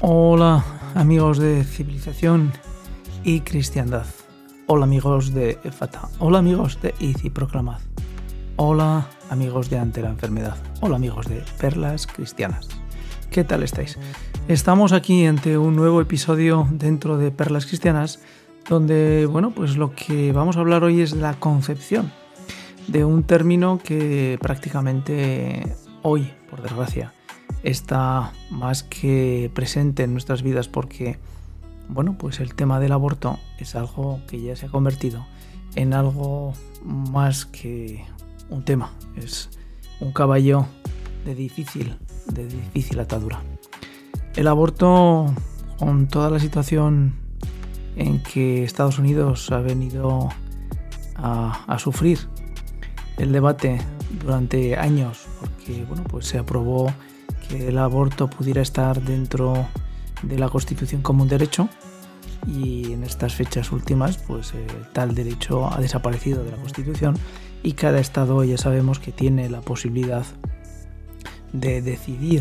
Hola amigos de Civilización y Cristiandad. Hola amigos de Efata. Hola amigos de Ici Proclamad. Hola amigos de Ante la Enfermedad. Hola amigos de Perlas Cristianas. ¿Qué tal estáis? Estamos aquí ante un nuevo episodio dentro de Perlas Cristianas donde, pues lo que vamos a hablar hoy es la concepción de un término que prácticamente hoy, por desgracia, está más que presente en nuestras vidas porque, pues el tema del aborto es algo que ya se ha convertido en algo más que un tema, es un caballo de difícil atadura. El aborto, con toda la situación en que Estados Unidos ha venido a sufrir el debate durante años, porque se aprobó que el aborto pudiera estar dentro de la Constitución como un derecho, y en estas fechas últimas tal derecho ha desaparecido de la Constitución y cada estado ya sabemos que tiene la posibilidad de decidir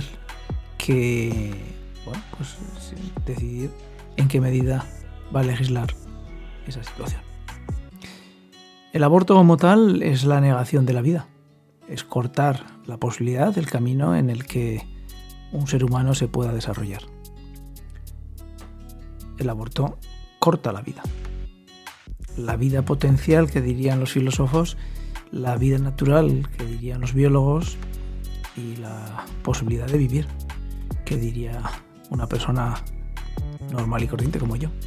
decidir en qué medida va a legislar esa situación. El aborto como tal es la negación de la vida, es cortar la posibilidad del camino en el que un ser humano se pueda desarrollar. El aborto corta la vida potencial, que dirían los filósofos, la vida natural, que dirían los biólogos, y la posibilidad de vivir, que diría una persona normal y corriente como yo.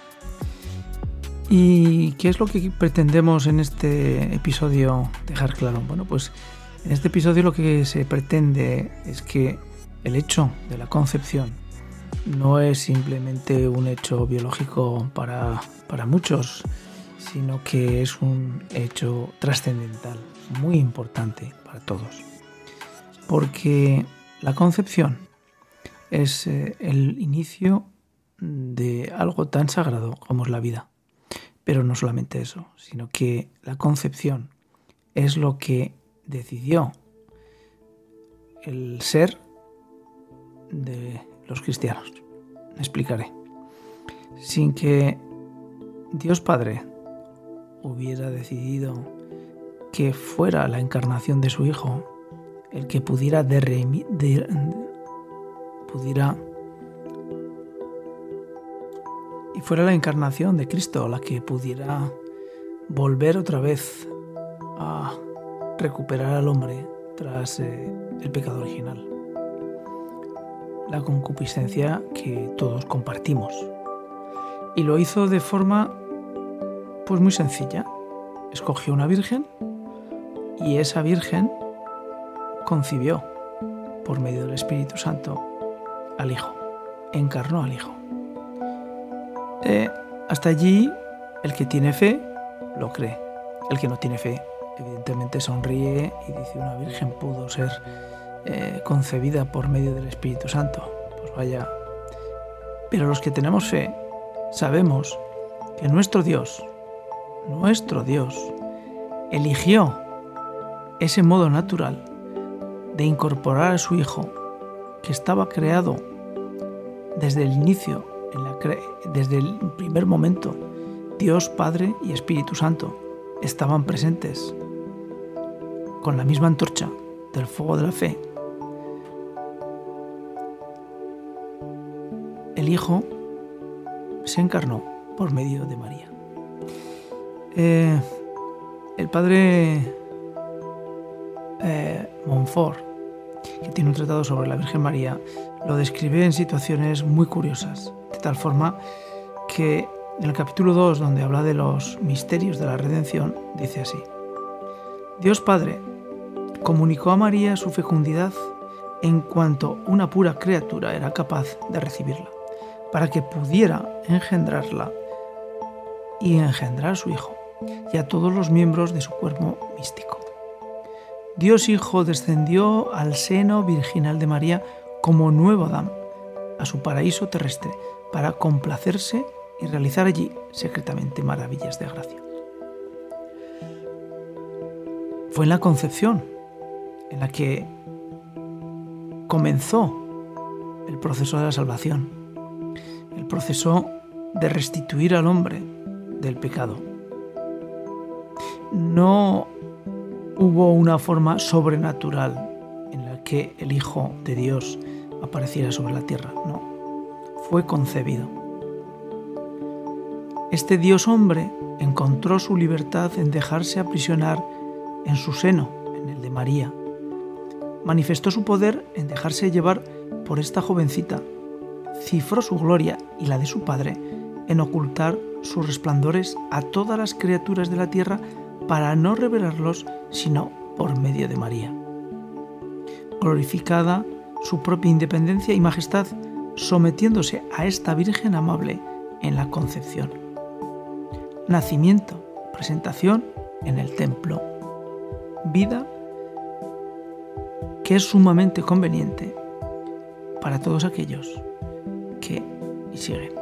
¿Y qué es lo que pretendemos en este episodio dejar claro? En este episodio lo que se pretende es que el hecho de la concepción no es simplemente un hecho biológico para muchos, sino que es un hecho trascendental, muy importante para todos. Porque la concepción es el inicio de algo tan sagrado como es la vida. Pero no solamente eso, sino que la concepción es lo que decidió el ser de los cristianos. Me explicaré. Sin que Dios Padre hubiera decidido que fuera la encarnación de su Hijo el que pudiera y fuera la encarnación de Cristo la que pudiera volver otra vez a recuperar al hombre tras el pecado original. La concupiscencia que todos compartimos. Y lo hizo de forma muy sencilla. Escogió una virgen y esa virgen concibió por medio del Espíritu Santo al Hijo. Encarnó al Hijo. Hasta allí el que tiene fe lo cree. El que no tiene fe evidentemente sonríe y dice: una virgen pudo ser concebida por medio del Espíritu Santo. Vaya. Pero los que tenemos fe sabemos que nuestro Dios eligió ese modo natural de incorporar a su Hijo, que estaba creado desde el inicio, desde el primer momento. Dios Padre y Espíritu Santo estaban presentes con la misma antorcha del fuego de la fe. El Hijo se encarnó por medio de María. El padre Montfort, que tiene un tratado sobre la Virgen María, lo describe en situaciones muy curiosas, de tal forma que en el capítulo 2, donde habla de los misterios de la redención, dice así: Dios Padre comunicó a María su fecundidad en cuanto una pura criatura era capaz de recibirla, para que pudiera engendrarla y engendrar a su Hijo y a todos los miembros de su cuerpo místico. Dios Hijo descendió al seno virginal de María como nuevo Adán, a su paraíso terrestre, para complacerse y realizar allí secretamente maravillas de gracia. Fue en la concepción en la que comenzó el proceso de la salvación. proceso de restituir al hombre del pecado. No hubo una forma sobrenatural en la que el Hijo de Dios apareciera sobre la tierra, no, fue concebido. Este Dios hombre encontró su libertad en dejarse aprisionar en su seno, en el de María. Manifestó su poder en dejarse llevar por esta jovencita. Cifró su gloria y la de su Padre en ocultar sus resplandores a todas las criaturas de la tierra para no revelarlos sino por medio de María. Glorificada su propia independencia y majestad, sometiéndose a esta Virgen amable en la concepción. Nacimiento, presentación en el templo. Vida que es sumamente conveniente para todos aquellos que siguen.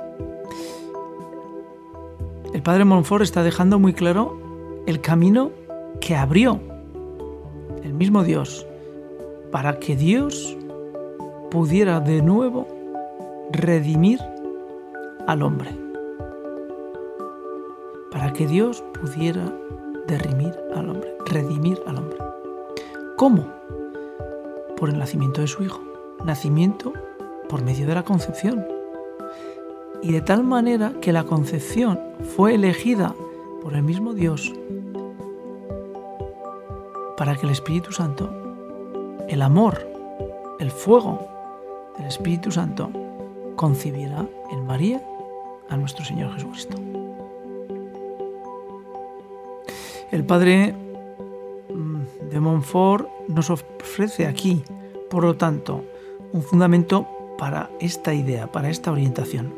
El padre Montfort está dejando muy claro el camino que abrió el mismo Dios para que Dios pudiera de nuevo redimir al hombre. Para que Dios pudiera redimir al hombre. ¿Cómo? Por el nacimiento de su Hijo. Nacimiento por medio de la concepción. Y de tal manera que la concepción fue elegida por el mismo Dios para que el Espíritu Santo, el amor, el fuego del Espíritu Santo, concibiera en María a nuestro Señor Jesucristo. El padre de Montfort nos ofrece aquí, por lo tanto, un fundamento para esta idea, para esta orientación.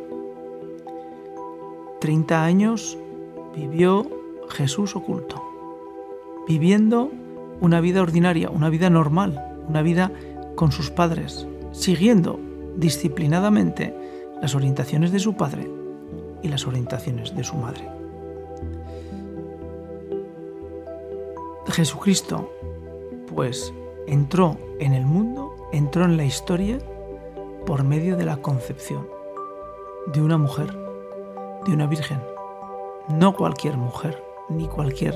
30 años vivió Jesús oculto, viviendo una vida ordinaria, una vida normal, una vida con sus padres, siguiendo disciplinadamente las orientaciones de su padre y las orientaciones de su madre. Jesucristo, pues, entró en el mundo, entró en la historia por medio de la concepción de una mujer, de una virgen. No cualquier mujer, ni cualquier,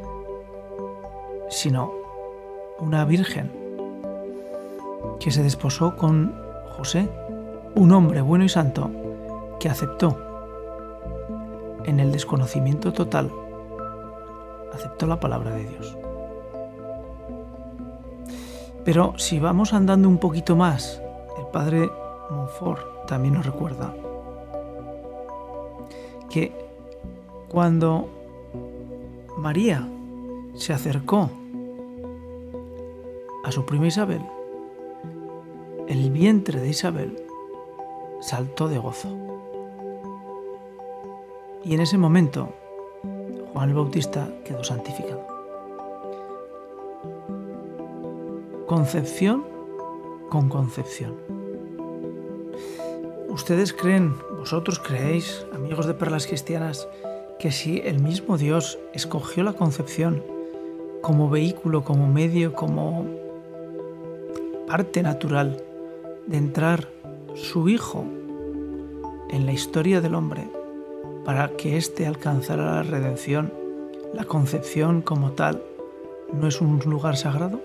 sino una virgen que se desposó con José, un hombre bueno y santo que aceptó en el desconocimiento total, aceptó la palabra de Dios. Pero si vamos andando un poquito más, el padre Montfort también nos recuerda que cuando María se acercó a su prima Isabel, el vientre de Isabel saltó de gozo. Y en ese momento Juan el Bautista quedó santificado. Concepción con concepción. ¿Ustedes creen, vosotros creéis, amigos de Perlas Cristianas, que si el mismo Dios escogió la concepción como vehículo, como medio, como parte natural de entrar su Hijo en la historia del hombre para que éste alcanzara la redención, la concepción como tal no es un lugar sagrado?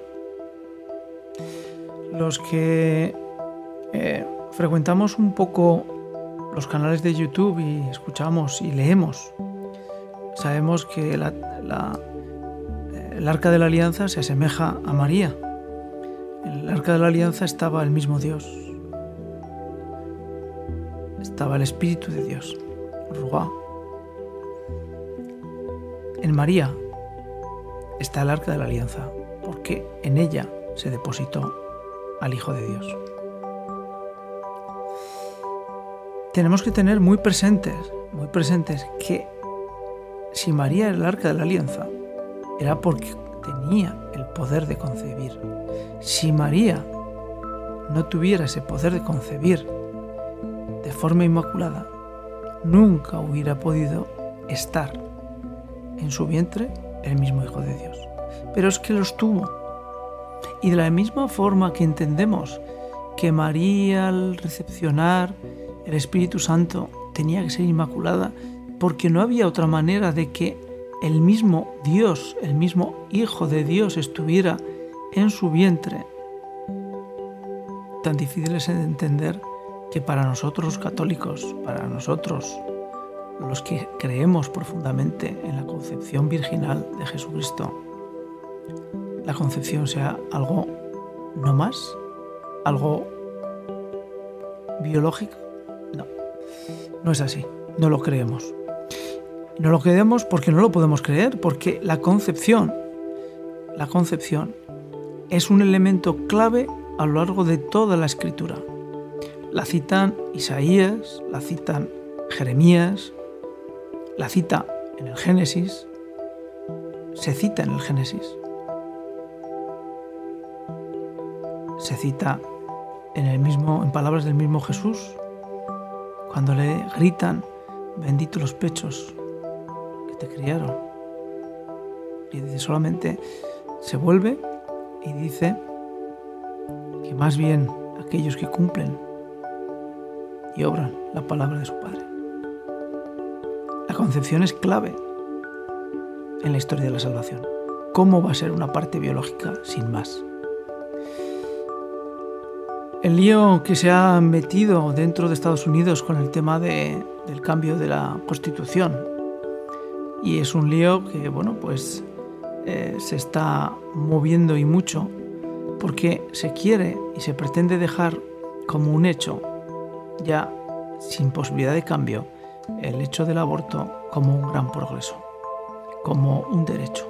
Los que frecuentamos un poco los canales de YouTube y escuchamos y leemos, sabemos que el Arca de la Alianza se asemeja a María. En el Arca de la Alianza estaba el mismo Dios. Estaba el Espíritu de Dios, Ruá. En María está el Arca de la Alianza, porque en ella se depositó al Hijo de Dios. Tenemos que tener muy presentes que si María era el Arca de la Alianza, era porque tenía el poder de concebir. Si María no tuviera ese poder de concebir de forma inmaculada, nunca hubiera podido estar en su vientre el mismo Hijo de Dios. Pero es que los tuvo. Y de la misma forma que entendemos que María, al recepcionar el Espíritu Santo, tenía que ser inmaculada porque no había otra manera de que el mismo Dios, el mismo Hijo de Dios estuviera en su vientre. Tan difícil es de entender que para nosotros los católicos, para nosotros los que creemos profundamente en la concepción virginal de Jesucristo, la concepción sea algo no más, algo biológico. No es así, no lo creemos. No lo creemos porque no lo podemos creer, porque la concepción es un elemento clave a lo largo de toda la Escritura. La citan Isaías, la citan Jeremías, la cita en el Génesis, se cita en el Génesis, se cita en palabras del mismo Jesús, cuando le gritan: benditos los pechos que te criaron. Y dice, solamente se vuelve y dice que más bien aquellos que cumplen y obran la palabra de su Padre. La concepción es clave en la historia de la salvación. ¿Cómo va a ser una parte biológica sin más? El lío que se ha metido dentro de Estados Unidos con el tema del cambio de la Constitución, y es un lío que se está moviendo y mucho, porque se quiere y se pretende dejar como un hecho, ya sin posibilidad de cambio, el hecho del aborto como un gran progreso, como un derecho.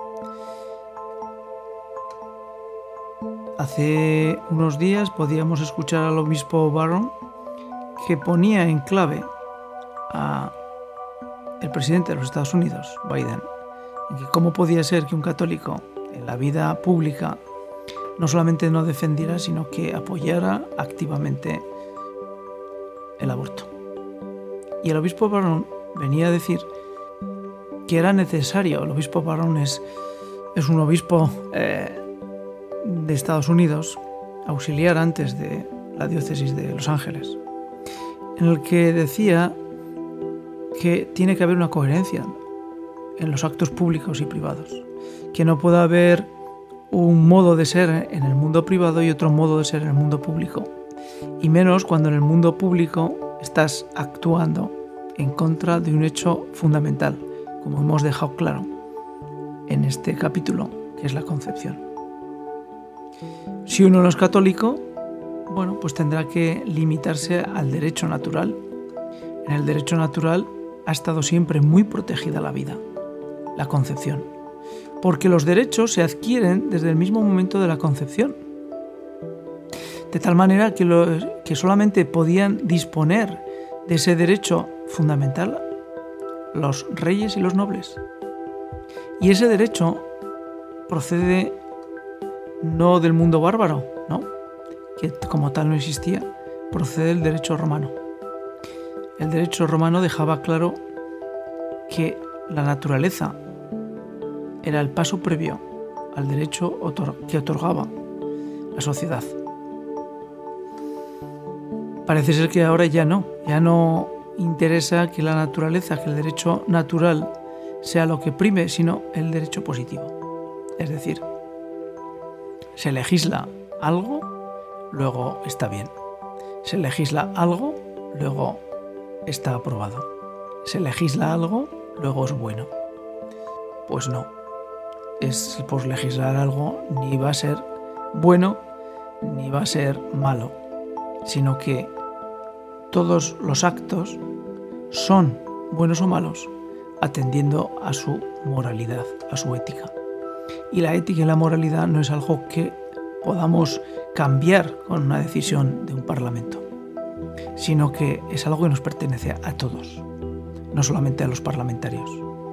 Hace unos días podíamos escuchar al obispo Barron, que ponía en clave a el presidente de los Estados Unidos, Biden, en que cómo podía ser que un católico en la vida pública no solamente no defendiera, sino que apoyara activamente el aborto. Y el obispo Barron venía a decir que era necesario. El obispo Barron es un obispo de Estados Unidos, auxiliar antes de la diócesis de Los Ángeles, en el que decía que tiene que haber una coherencia en los actos públicos y privados, que no puede haber un modo de ser en el mundo privado y otro modo de ser en el mundo público, y menos cuando en el mundo público estás actuando en contra de un hecho fundamental, como hemos dejado claro en este capítulo, que es la concepción. Si uno no es católico, pues tendrá que limitarse al derecho natural. En el derecho natural ha estado siempre muy protegida la vida, la concepción, porque los derechos se adquieren desde el mismo momento de la concepción, de tal manera que solamente podían disponer de ese derecho fundamental los reyes y los nobles. Y ese derecho procede no del mundo bárbaro, ¿no?, que como tal no existía, procede del derecho romano. El derecho romano dejaba claro que la naturaleza era el paso previo al derecho que otorgaba la sociedad. Parece ser que ahora ya no interesa que la naturaleza, que el derecho natural sea lo que prime, sino el derecho positivo. Es decir, se legisla algo, luego está bien. Se legisla algo, luego está aprobado. Se legisla algo, luego es bueno. Pues no. Es por legislar algo ni va a ser bueno ni va a ser malo, sino que todos los actos son buenos o malos atendiendo a su moralidad, a su ética. Y la ética y la moralidad no es algo que podamos cambiar con una decisión de un parlamento, sino que es algo que nos pertenece a todos, no solamente a los parlamentarios.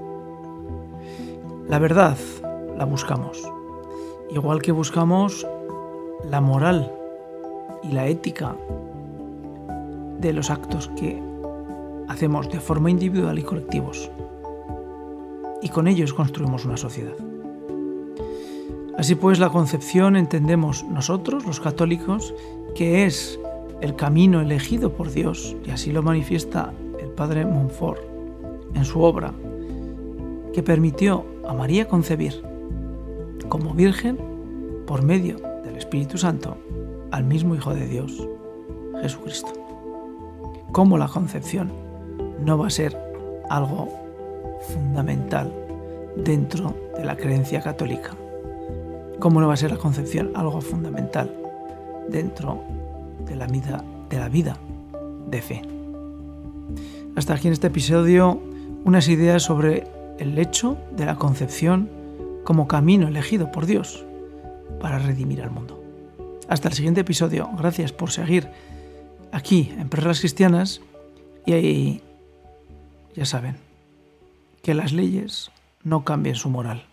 La verdad la buscamos, igual que buscamos la moral y la ética de los actos que hacemos de forma individual y colectivos, y con ellos construimos una sociedad. Así pues, la concepción entendemos nosotros, los católicos, que es el camino elegido por Dios, y así lo manifiesta el padre Montfort, en su obra, que permitió a María concebir como virgen por medio del Espíritu Santo al mismo Hijo de Dios, Jesucristo. ¿Cómo la concepción no va a ser algo fundamental dentro de la creencia católica? ¿Cómo no va a ser la concepción algo fundamental dentro de la vida de fe? Hasta aquí en este episodio unas ideas sobre el hecho de la concepción como camino elegido por Dios para redimir al mundo. Hasta el siguiente episodio. Gracias por seguir aquí en Perlas Cristianas y ahí ya saben que las leyes no cambian su moral.